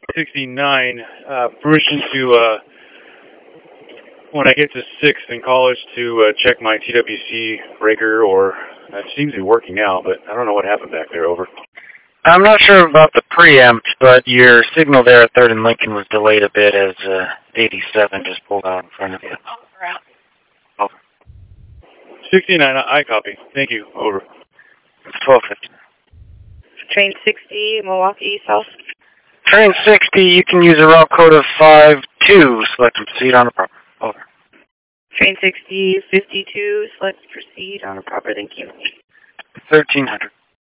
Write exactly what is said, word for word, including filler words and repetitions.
sixty-nine, uh, permission to, uh, when I get to sixth in college to uh, check my T W C breaker, or it seems to be working now, but I don't know what happened back there, over. I'm not sure about the preempt, but your signal there at third and Lincoln was delayed a bit as uh, eighty-seven just pulled out in front of you. Over. sixty-nine, I copy. Thank you, over. It's twelve fifty. Train sixty, Milwaukee South. Train sixty, you can use a route code of five two, select and proceed on the proper. Over. Train sixty, fifty-two, select proceed on the proper, thank you. thirteen hundred.